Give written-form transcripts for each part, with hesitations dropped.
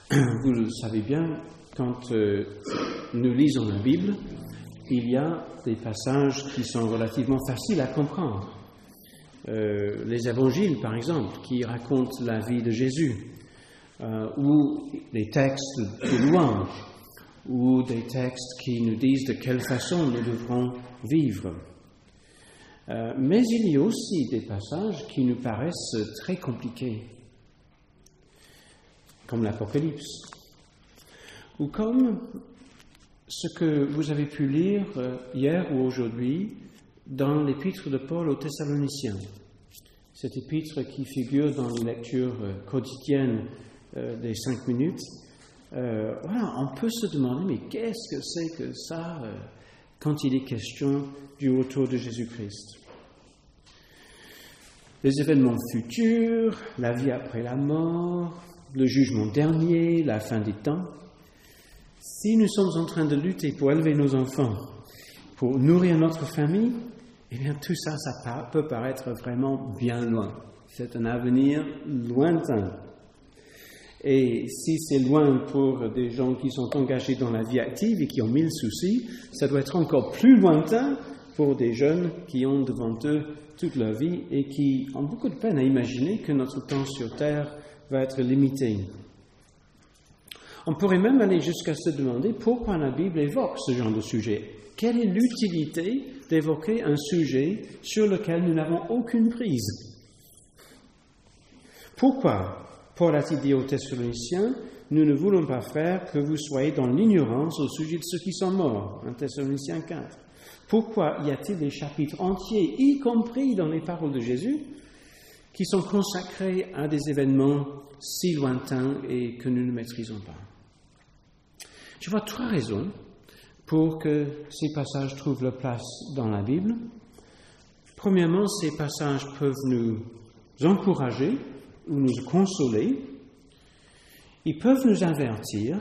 vous le savez bien, quand nous lisons la Bible, il y a des passages qui sont relativement faciles à comprendre. Les évangiles, par exemple, qui racontent la vie de Jésus, ou les textes de louange, ou des textes qui nous disent de quelle façon nous devrons vivre. Mais il y a aussi des passages qui nous paraissent très compliqués, comme l'Apocalypse, ou comme ce que vous avez pu lire hier ou aujourd'hui dans l'épître de Paul aux Thessaloniciens. Cette épître qui figure dans les lectures quotidiennes des 5 minutes. Voilà, on peut se demander, mais qu'est-ce que c'est que ça quand il est question du retour de Jésus-Christ? Les événements futurs, la vie après la mort, le jugement dernier, la fin des temps. Si nous sommes en train de lutter pour élever nos enfants, pour nourrir notre famille, eh bien tout ça, ça peut paraître vraiment bien loin. C'est un avenir lointain. Et si c'est loin pour des gens qui sont engagés dans la vie active et qui ont 1000 soucis, ça doit être encore plus lointain pour des jeunes qui ont devant eux toute leur vie et qui ont beaucoup de peine à imaginer que notre temps sur Terre va être limité. On pourrait même aller jusqu'à se demander pourquoi la Bible évoque ce genre de sujet. Quelle est l'utilité d'évoquer un sujet sur lequel nous n'avons aucune prise? Pourquoi Paul a dit aux Thessaloniciens, nous ne voulons pas faire que vous soyez dans l'ignorance au sujet de ceux qui sont morts. 1 Thessaloniciens 4. Pourquoi y a-t-il des chapitres entiers, y compris dans les paroles de Jésus, qui sont consacrés à des événements si lointains et que nous ne maîtrisons pas? Je vois 3 raisons pour que ces passages trouvent leur place dans la Bible. Premièrement, ces passages peuvent nous encourager ou nous consoler. Ils peuvent nous avertir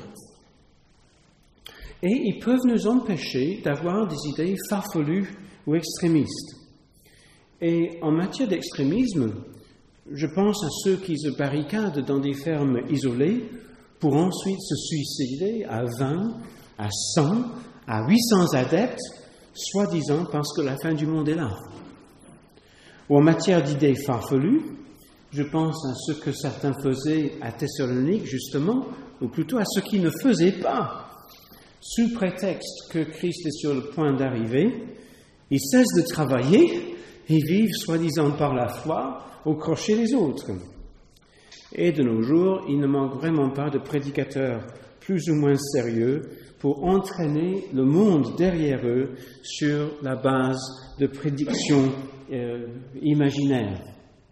et ils peuvent nous empêcher d'avoir des idées farfelues ou extrémistes. Et en matière d'extrémisme, je pense à ceux qui se barricadent dans des fermes isolées pour ensuite se suicider à 20, à 100, à 800 adeptes, soi-disant parce que la fin du monde est là. Ou en matière d'idées farfelues, je pense à ce que certains faisaient à Thessalonique, justement, ou plutôt à ce qu'ils ne faisaient pas. Sous prétexte que Christ est sur le point d'arriver, ils cessent de travailler et vivent, soi-disant par la foi, au crochet des autres. Et de nos jours, il ne manque vraiment pas de prédicateurs plus ou moins sérieux pour entraîner le monde derrière eux sur la base de prédictions imaginaires.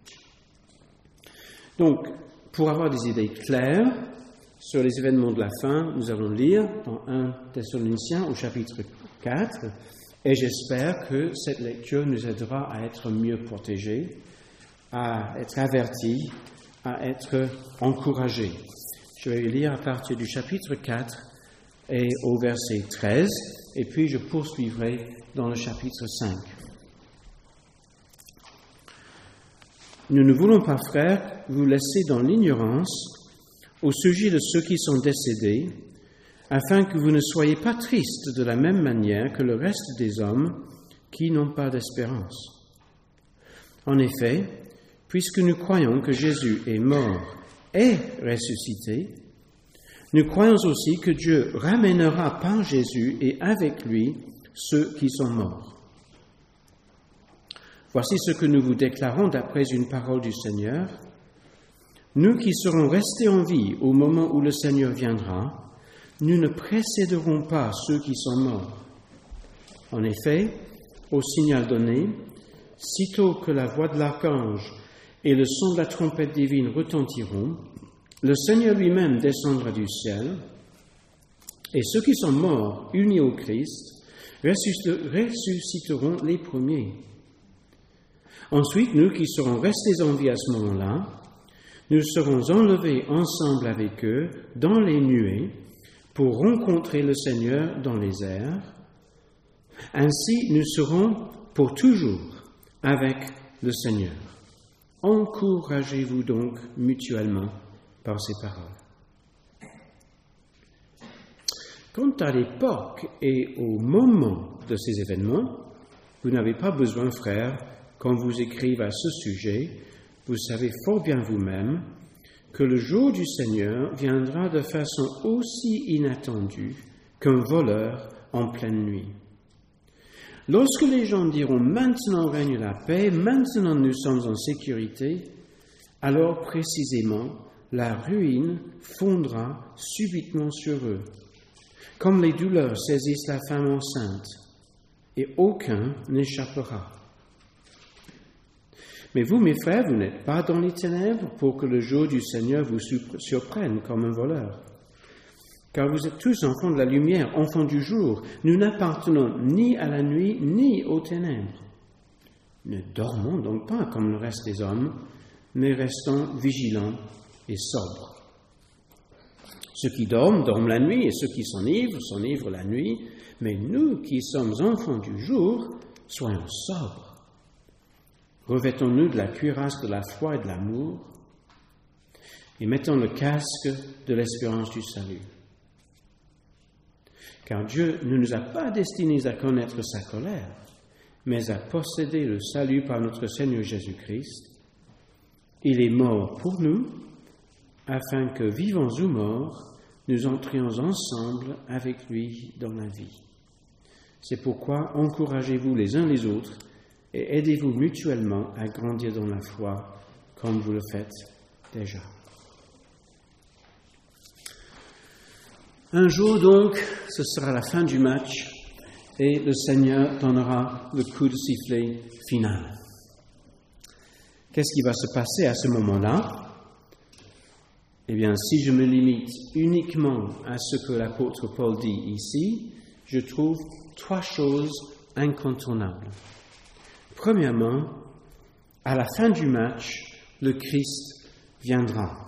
Donc, pour avoir des idées claires sur les événements de la fin, nous allons lire dans 1 Thessaloniciens au chapitre 4, et j'espère que cette lecture nous aidera à être mieux protégés, à être avertis, à être encouragés. Je vais lire à partir du chapitre 4 et au verset 13, et puis je poursuivrai dans le chapitre 5. Nous ne voulons pas, frères, vous laisser dans l'ignorance au sujet de ceux qui sont décédés, afin que vous ne soyez pas tristes de la même manière que le reste des hommes qui n'ont pas d'espérance. En effet, puisque nous croyons que Jésus est mort et ressuscité, nous croyons aussi que Dieu ramènera par Jésus et avec lui ceux qui sont morts. Voici ce que nous vous déclarons d'après une parole du Seigneur. Nous qui serons restés en vie au moment où le Seigneur viendra, nous ne précéderons pas ceux qui sont morts. En effet, au signal donné, sitôt que la voix de l'archange et le son de la trompette divine retentiront, le Seigneur lui-même descendra du ciel, et ceux qui sont morts, unis au Christ, ressusciteront les premiers. Ensuite, nous qui serons restés en vie à ce moment-là, nous serons enlevés ensemble avec eux dans les nuées pour rencontrer le Seigneur dans les airs. Ainsi, nous serons pour toujours avec le Seigneur. Encouragez-vous donc mutuellement par ces paroles. Quant à l'époque et au moment de ces événements, vous n'avez pas besoin, frères, qu'on vous écrive à ce sujet. Vous savez fort bien vous-même que le jour du Seigneur viendra de façon aussi inattendue qu'un voleur en pleine nuit. Lorsque les gens diront « maintenant règne la paix, maintenant nous sommes en sécurité », alors précisément la ruine fondra subitement sur eux, comme les douleurs saisissent la femme enceinte, et aucun n'échappera. Mais vous, mes frères, vous n'êtes pas dans les ténèbres pour que le jour du Seigneur vous surprenne comme un voleur. Car vous êtes tous enfants de la lumière, enfants du jour. Nous n'appartenons ni à la nuit, ni aux ténèbres. Ne dormons donc pas comme le reste des hommes, mais restons vigilants et sobres. Ceux qui dorment, dorment la nuit, et ceux qui s'enivrent, s'enivrent la nuit. Mais nous qui sommes enfants du jour, soyons sobres. Revêtons-nous de la cuirasse de la foi et de l'amour, et mettons le casque de l'espérance du salut. Car Dieu ne nous a pas destinés à connaître sa colère, mais à posséder le salut par notre Seigneur Jésus-Christ. Il est mort pour nous, afin que, vivants ou morts, nous entrions ensemble avec lui dans la vie. C'est pourquoi encouragez-vous les uns les autres et aidez-vous mutuellement à grandir dans la foi, comme vous le faites déjà. Un jour donc, ce sera la fin du match et le Seigneur donnera le coup de sifflet final. Qu'est-ce qui va se passer à ce moment-là? Eh bien, si je me limite uniquement à ce que l'apôtre Paul dit ici, je trouve 3 choses incontournables. Premièrement, à la fin du match, le Christ viendra.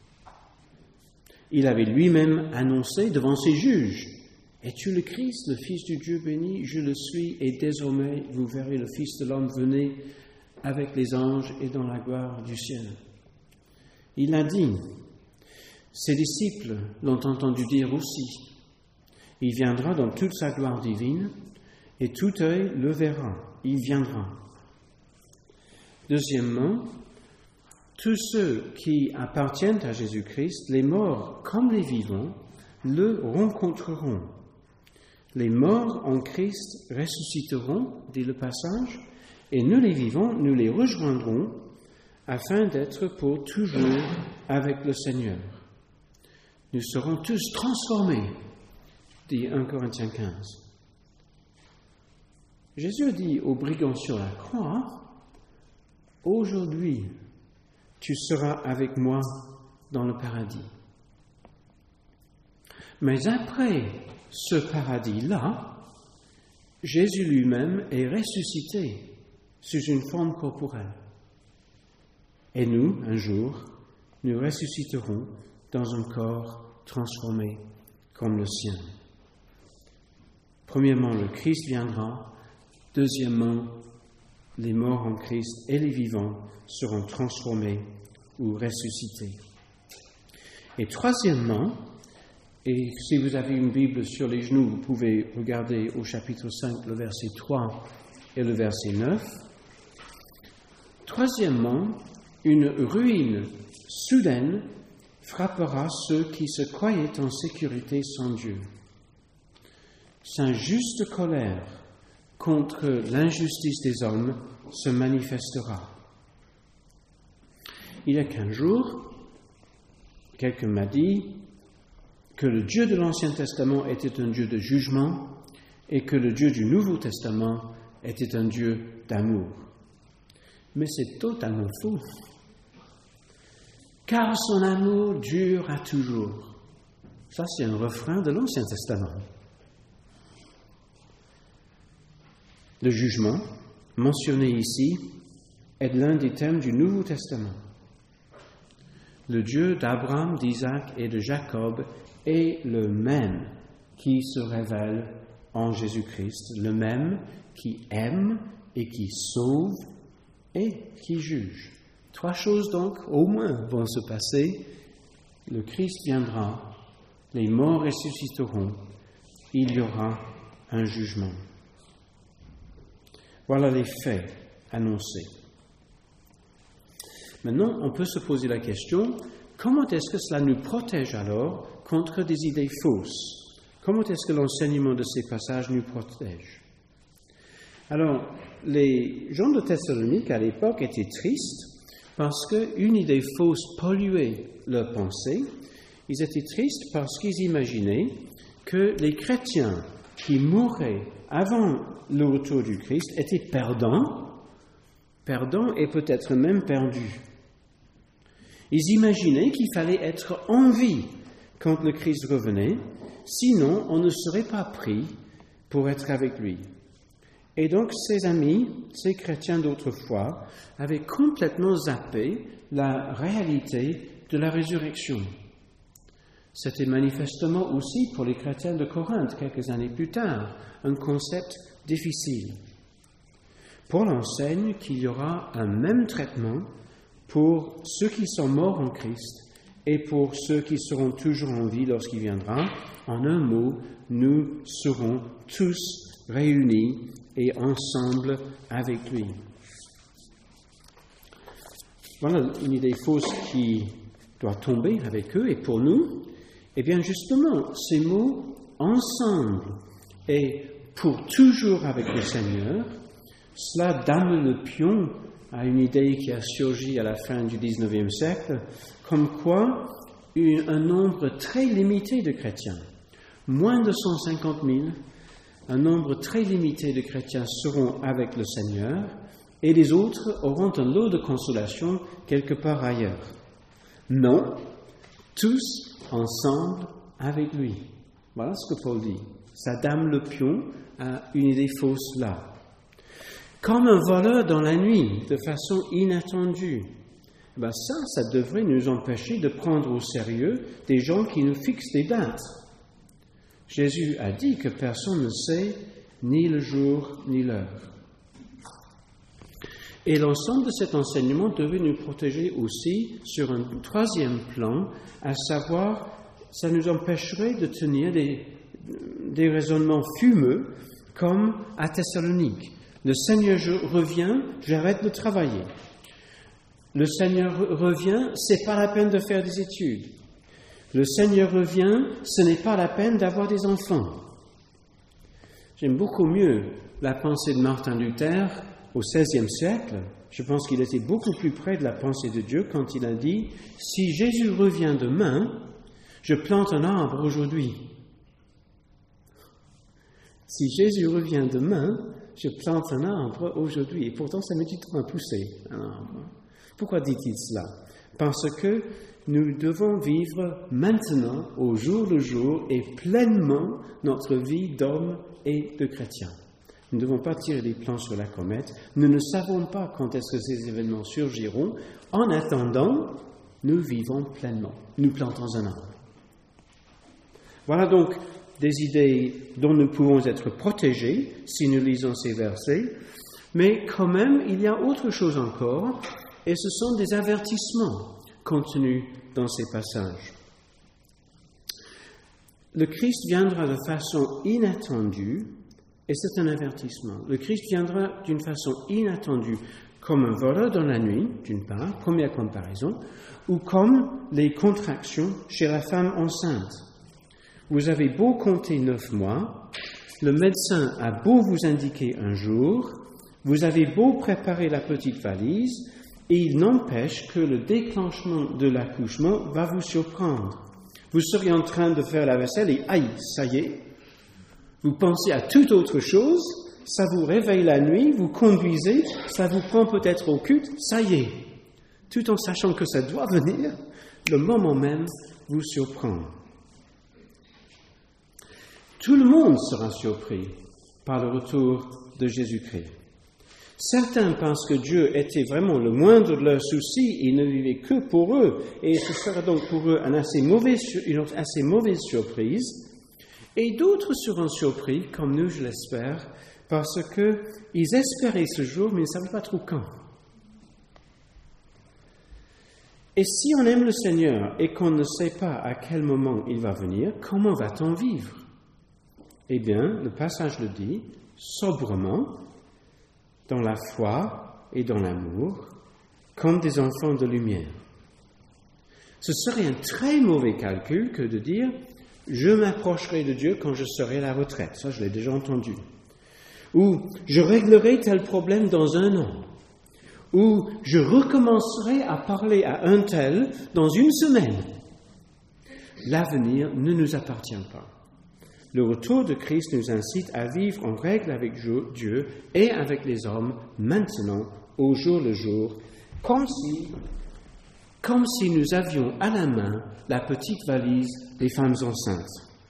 Il avait lui-même annoncé devant ses juges, « Es-tu le Christ, le Fils du Dieu béni? Je le suis, et désormais vous verrez le Fils de l'homme venir avec les anges et dans la gloire du ciel. » Il a dit, ses disciples l'ont entendu dire aussi, « Il viendra dans toute sa gloire divine, et tout œil le verra, il viendra. » Deuxièmement, tous ceux qui appartiennent à Jésus-Christ, les morts comme les vivants, le rencontreront. Les morts en Christ ressusciteront, dit le passage, et nous les vivants, nous les rejoindrons afin d'être pour toujours avec le Seigneur. Nous serons tous transformés, dit 1 Corinthiens 15. Jésus dit aux brigands sur la croix, « Aujourd'hui, tu seras avec moi dans le paradis. » Mais après ce paradis-là, Jésus lui-même est ressuscité sous une forme corporelle. Et nous, un jour, nous ressusciterons dans un corps transformé comme le sien. Premièrement, le Christ viendra. Deuxièmement, les morts en Christ et les vivants seront transformés ou ressuscités. Et troisièmement, et si vous avez une Bible sur les genoux, vous pouvez regarder au chapitre 5, le verset 3 et le verset 9. Troisièmement, une ruine soudaine frappera ceux qui se croyaient en sécurité sans Dieu. Sa juste colère contre l'injustice des hommes se manifestera. Il y a 15 jours, quelqu'un m'a dit que le Dieu de l'Ancien Testament était un Dieu de jugement et que le Dieu du Nouveau Testament était un Dieu d'amour. Mais c'est totalement faux. Car son amour dure à toujours. Ça, c'est un refrain de l'Ancien Testament. Le jugement, mentionné ici, est l'un des thèmes du Nouveau Testament. Le Dieu d'Abraham, d'Isaac et de Jacob est le même qui se révèle en Jésus-Christ, le même qui aime et qui sauve et qui juge. 3 choses donc, au moins, vont se passer. Le Christ viendra, les morts ressusciteront, il y aura un jugement. Voilà les faits annoncés. Maintenant, on peut se poser la question, comment est-ce que cela nous protège alors contre des idées fausses? Comment est-ce que l'enseignement de ces passages nous protège? Alors, les gens de Thessalonique à l'époque étaient tristes parce qu'une idée fausse polluait leur pensée. Ils étaient tristes parce qu'ils imaginaient que les chrétiens qui mouraient avant le retour du Christ étaient perdants et peut-être même perdus. Ils imaginaient qu'il fallait être en vie quand le Christ revenait, sinon on ne serait pas pris pour être avec lui. Et donc ces amis, ces chrétiens d'autrefois, avaient complètement zappé la réalité de la résurrection. C'était manifestement aussi pour les chrétiens de Corinthe, quelques années plus tard, un concept difficile. Paul enseigne qu'il y aura un même traitement pour ceux qui sont morts en Christ et pour ceux qui seront toujours en vie lorsqu'il viendra. En un mot, nous serons tous réunis et ensemble avec lui. Voilà une idée fausse qui doit tomber avec eux. Et pour nous, eh bien justement, ces mots « ensemble » et « pour toujours avec le Seigneur », cela donne le pion à une idée qui a surgi à la fin du XIXe siècle, comme quoi un nombre très limité de chrétiens, moins de 150 000, un nombre très limité de chrétiens seront avec le Seigneur et les autres auront un lot de consolation quelque part ailleurs. Non, tous ensemble avec lui. Voilà ce que Paul dit. Ça dame le pion à une idée fausse là. Comme un voleur dans la nuit, de façon inattendue. Ça devrait nous empêcher de prendre au sérieux des gens qui nous fixent des dates. Jésus a dit que personne ne sait ni le jour ni l'heure. Et l'ensemble de cet enseignement devait nous protéger aussi sur un troisième plan, à savoir, ça nous empêcherait de tenir des raisonnements fumeux comme à Thessalonique. Le Seigneur revient, j'arrête de travailler. Le Seigneur revient, c'est pas la peine de faire des études. Le Seigneur revient, ce n'est pas la peine d'avoir des enfants. J'aime beaucoup mieux la pensée de Martin Luther au XVIe siècle. Je pense qu'il était beaucoup plus près de la pensée de Dieu quand il a dit « Si Jésus revient demain, je plante un arbre aujourd'hui. » Si Jésus revient demain, je plante un arbre aujourd'hui. Et pourtant, ça met du temps à pousser, un arbre. Pourquoi dit-il cela? Parce que nous devons vivre maintenant, au jour le jour, et pleinement notre vie d'homme et de chrétien. Nous ne devons pas tirer des plans sur la comète. Nous ne savons pas quand est-ce que ces événements surgiront. En attendant, nous vivons pleinement. Nous plantons un arbre. Voilà donc des idées dont nous pouvons être protégés si nous lisons ces versets. Mais quand même, il y a autre chose encore, et ce sont des avertissements contenus dans ces passages. Le Christ viendra de façon inattendue, et c'est un avertissement. Le Christ viendra d'une façon inattendue, comme un voleur dans la nuit, d'une part, première comparaison, ou comme les contractions chez la femme enceinte. Vous avez beau compter 9 mois, le médecin a beau vous indiquer un jour, vous avez beau préparer la petite valise, et il n'empêche que le déclenchement de l'accouchement va vous surprendre. Vous seriez en train de faire la vaisselle et aïe, ça y est, vous pensez à toute autre chose, ça vous réveille la nuit, vous conduisez, ça vous prend peut-être au culte, ça y est. Tout en sachant que ça doit venir, le moment même vous surprend. Tout le monde sera surpris par le retour de Jésus-Christ. Certains pensent que Dieu était vraiment le moindre de leurs soucis et ne vivait que pour eux, et ce sera donc pour eux une assez mauvaise surprise. Et d'autres seront surpris, comme nous, je l'espère, parce qu'ils espéraient ce jour, mais ils ne savaient pas trop quand. Et si on aime le Seigneur et qu'on ne sait pas à quel moment il va venir, comment va-t-on vivre? Eh bien, le passage le dit, sobrement, dans la foi et dans l'amour, comme des enfants de lumière. Ce serait un très mauvais calcul que de dire « je m'approcherai de Dieu quand je serai à la retraite ». Ça, je l'ai déjà entendu. Ou « je réglerai tel problème dans un an ». Ou « je recommencerai à parler à un tel dans une semaine ». L'avenir ne nous appartient pas. Le retour de Christ nous incite à vivre en règle avec Dieu et avec les hommes maintenant, au jour le jour, comme si nous avions à la main la petite valise des femmes enceintes.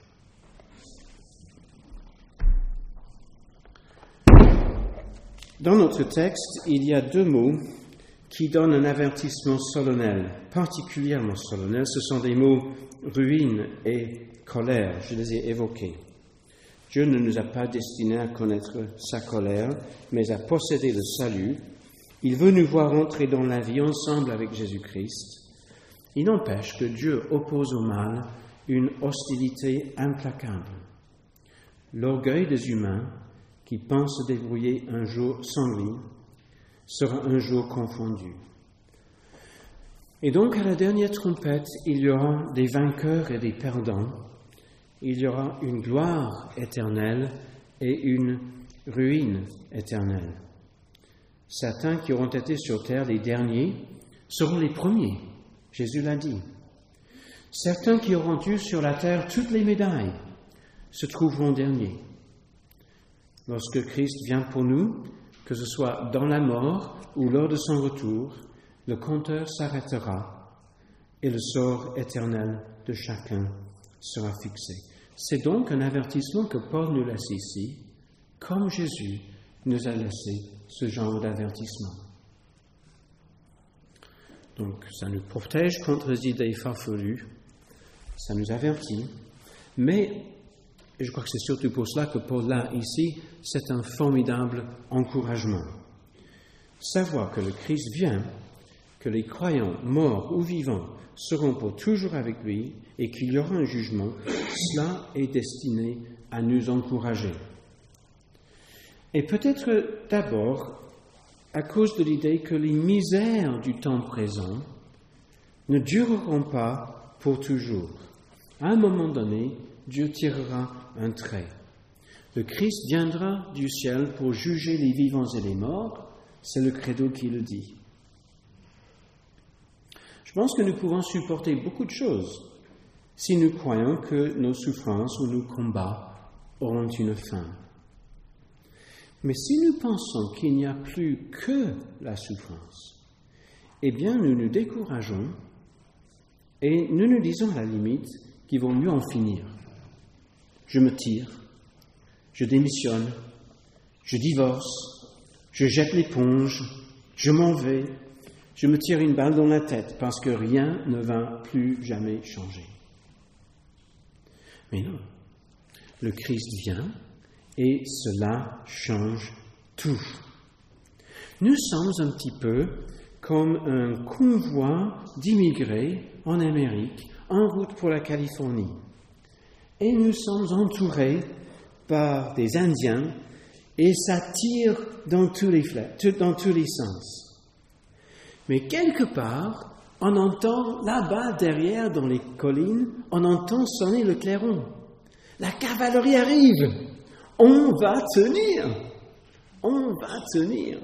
Dans notre texte, il y a 2 mots qui donnent un avertissement solennel, particulièrement solennel. Ce sont des mots ruine et colère, je les ai évoqués. Dieu ne nous a pas destinés à connaître sa colère, mais à posséder le salut. Il veut nous voir entrer dans la vie ensemble avec Jésus-Christ. Il n'empêche que Dieu oppose au mal une hostilité implacable. L'orgueil des humains qui pensent se débrouiller un jour sans lui sera un jour confondu. Et donc, à la dernière trompette, il y aura des vainqueurs et des perdants. Il y aura une gloire éternelle et une ruine éternelle. Certains qui auront été sur terre les derniers seront les premiers. Jésus l'a dit. Certains qui auront eu sur la terre toutes les médailles se trouveront derniers. Lorsque Christ vient pour nous, que ce soit dans la mort ou lors de son retour, le compteur s'arrêtera et le sort éternel de chacun sera fixé. C'est donc un avertissement que Paul nous laisse ici, comme Jésus nous a laissé ce genre d'avertissement. Donc, ça nous protège contre les idées farfelues, ça nous avertit, mais je crois que c'est surtout pour cela que Paul l'a ici, c'est un formidable encouragement. Savoir que le Christ vient, que les croyants, morts ou vivants, seront pour toujours avec lui et qu'il y aura un jugement, cela est destiné à nous encourager. Et peut-être d'abord à cause de l'idée que les misères du temps présent ne dureront pas pour toujours. À un moment donné, Dieu tirera un trait. Le Christ viendra du ciel pour juger les vivants et les morts, c'est le credo qui le dit. Je pense que nous pouvons supporter beaucoup de choses si nous croyons que nos souffrances ou nos combats auront une fin. Mais si nous pensons qu'il n'y a plus que la souffrance, eh bien nous nous décourageons et nous nous disons à la limite qu'il vaut mieux en finir. Je me tire, je démissionne, je divorce, je jette l'éponge, je m'en vais, je me tire une balle dans la tête parce que rien ne va plus jamais changer. Mais non, le Christ vient et cela change tout. Nous sommes un petit peu comme un convoi d'immigrés en Amérique en route pour la Californie. Et nous sommes entourés par des Indiens et ça tire dans tous les sens. Mais quelque part, on entend là-bas, derrière, dans les collines, on entend sonner le clairon. La cavalerie arrive. On va tenir. On va tenir.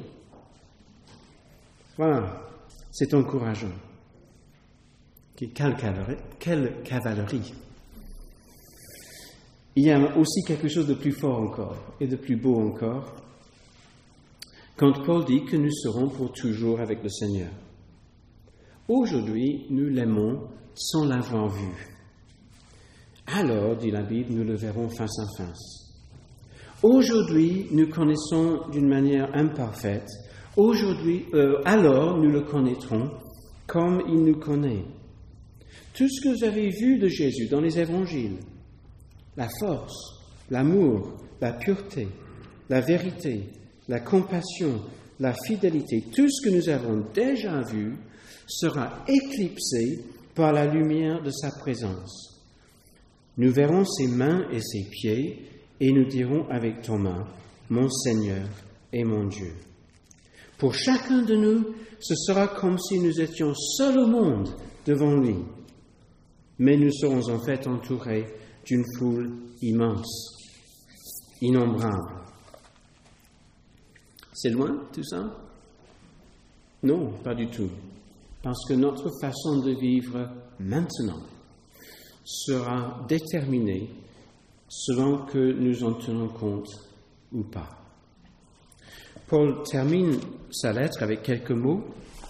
Voilà, c'est encourageant. Quelle cavalerie. Il y a aussi quelque chose de plus fort encore et de plus beau encore. Quand Paul dit que nous serons pour toujours avec le Seigneur. Aujourd'hui, nous l'aimons sans l'avoir vu. Alors, dit la Bible, nous le verrons face à face. Aujourd'hui, nous connaissons d'une manière imparfaite. Aujourd'hui, alors, nous le connaîtrons comme il nous connaît. Tout ce que vous avez vu de Jésus dans les évangiles, la force, l'amour, la pureté, la vérité, la compassion, la fidélité, tout ce que nous avons déjà vu sera éclipsé par la lumière de sa présence. Nous verrons ses mains et ses pieds et nous dirons avec Thomas, mon Seigneur et mon Dieu. Pour chacun de nous, ce sera comme si nous étions seuls au monde devant lui, mais nous serons en fait entourés d'une foule immense, innombrable. C'est loin tout ça? Non, pas du tout. Parce que notre façon de vivre maintenant sera déterminée selon que nous en tenons compte ou pas. Paul termine sa lettre avec quelques mots.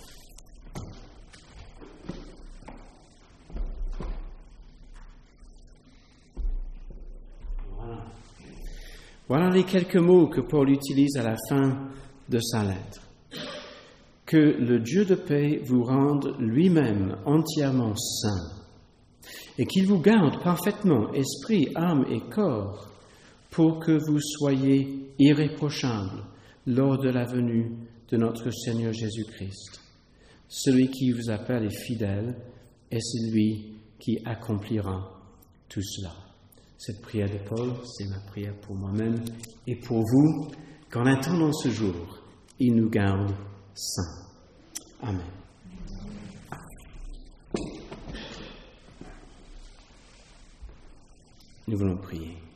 Voilà les quelques mots que Paul utilise à la fin de sa lettre. Que le Dieu de paix vous rende lui-même entièrement saint et qu'il vous garde parfaitement esprit, âme et corps pour que vous soyez irréprochables lors de la venue de notre Seigneur Jésus-Christ. Celui qui vous appelle est fidèle et c'est lui qui accomplira tout cela. Cette prière de Paul, c'est ma prière pour moi-même et pour vous, qu'en attendant ce jour, il nous garde saints. Amen. Nous voulons prier.